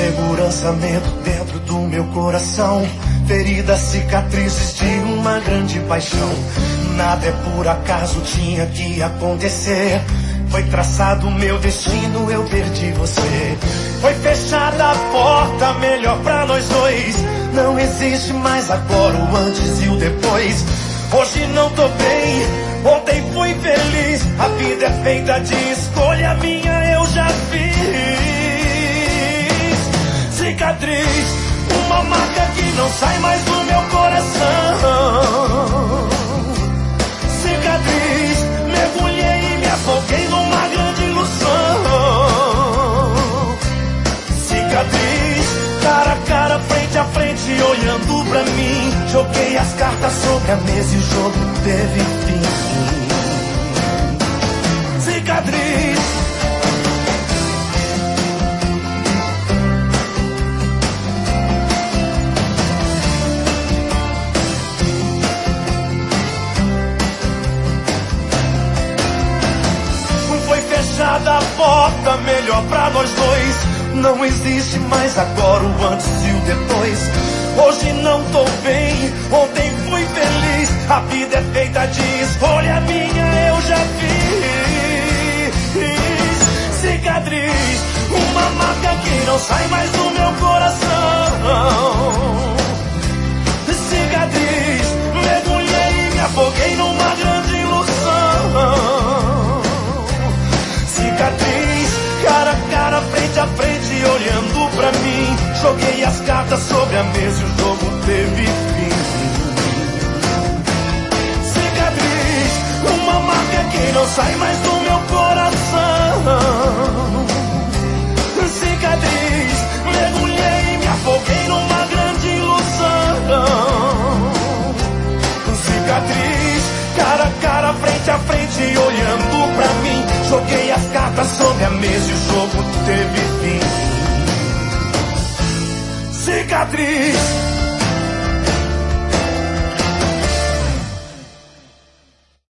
Insegurança, medo dentro do meu coração. Feridas, cicatrizes de uma grande paixão. Nada é por acaso, tinha que acontecer. Foi traçado o meu destino, eu perdi você. Foi fechada a porta, melhor pra nós dois. Não existe mais agora o antes e o depois. Hoje não tô bem, ontem fui feliz. A vida é feita de escolha, minha eu já fiz. Cicatriz, uma marca que não sai mais do meu coração. Cicatriz, mergulhei e me afoguei numa grande ilusão. Cicatriz, cara a cara, frente a frente, olhando pra mim. Joguei as cartas sobre a mesa e o jogo teve fim. Cicatriz. Fechada a porta, melhor pra nós dois. Não existe mais agora o antes e o depois. Hoje não tô bem, ontem fui feliz. A vida é feita de escolha, minha eu já fiz. Cicatriz, uma marca que não sai mais do meu coração. Cicatriz, mergulhei e me afoguei numa grande ilusão. Cicatriz, cara a cara, frente a frente, olhando pra mim. Joguei as cartas sobre a mesa e o jogo teve fim. Cicatriz, uma marca que não sai mais do meu coração. Cicatriz, mergulhei e me afoguei numa grande ilusão. Cicatriz, cara a cara, frente a frente, olhando pra mim. Joguei as cartas sobre a mesa e o jogo teve fim. Cicatriz.